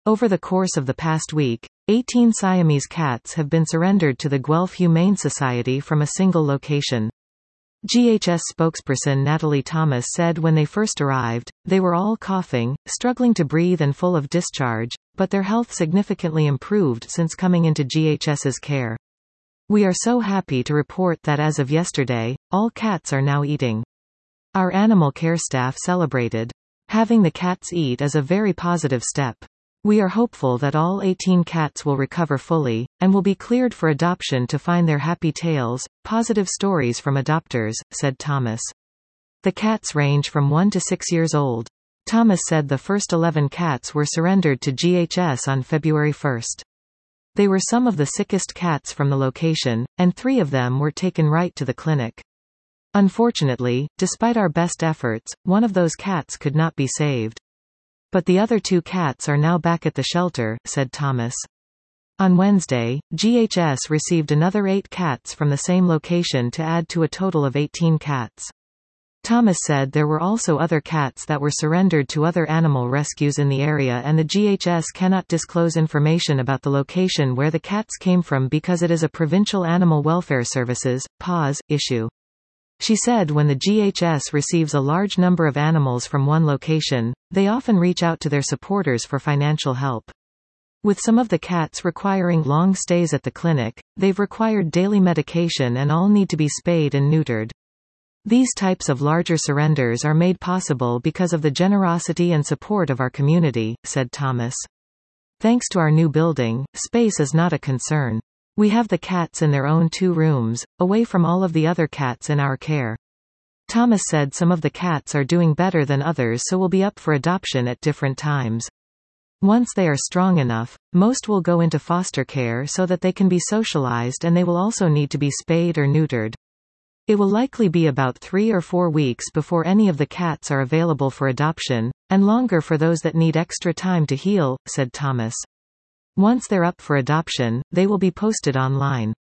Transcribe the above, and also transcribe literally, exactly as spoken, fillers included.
Over the course of the past week, eighteen Siamese cats have been surrendered to the Guelph Humane Society from a single location. G H S spokesperson Natalie Thomas said when they first arrived, they were all coughing, struggling to breathe and full of discharge, but their health significantly improved since coming into GHS's care. We are so happy to report that as of yesterday, all cats are now eating. Our animal care staff celebrated. Having the cats eat is a very positive step. We are hopeful that all eighteen cats will recover fully, and will be cleared for adoption to find their happy tales, positive stories from adopters, said Thomas. The cats range from one to six years old. Thomas said the first eleven cats were surrendered to G H S on February first. They were some of the sickest cats from the location, and three of them were taken right to the clinic. Unfortunately, despite our best efforts, one of those cats could not be saved. But the other two cats are now back at the shelter, said Thomas. On Wednesday, G H S received another eight cats from the same location to add to a total of eighteen cats. Thomas said there were also other cats that were surrendered to other animal rescues in the area, and the G H S cannot disclose information about the location where the cats came from because it is a Provincial Animal Welfare Services (P A S) issue. She said when the G H S receives a large number of animals from one location, they often reach out to their supporters for financial help. With some of the cats requiring long stays at the clinic, they've required daily medication and all need to be spayed and neutered. These types of larger surrenders are made possible because of the generosity and support of our community, said Thomas. Thanks to our new building, space is not a concern. We have the cats in their own two rooms, away from all of the other cats in our care. Thomas said some of the cats are doing better than others, so will be up for adoption at different times. Once they are strong enough, most will go into foster care so that they can be socialized, and they will also need to be spayed or neutered. It will likely be about three or four weeks before any of the cats are available for adoption, and longer for those that need extra time to heal, said Thomas. Once they're up for adoption, they will be posted online.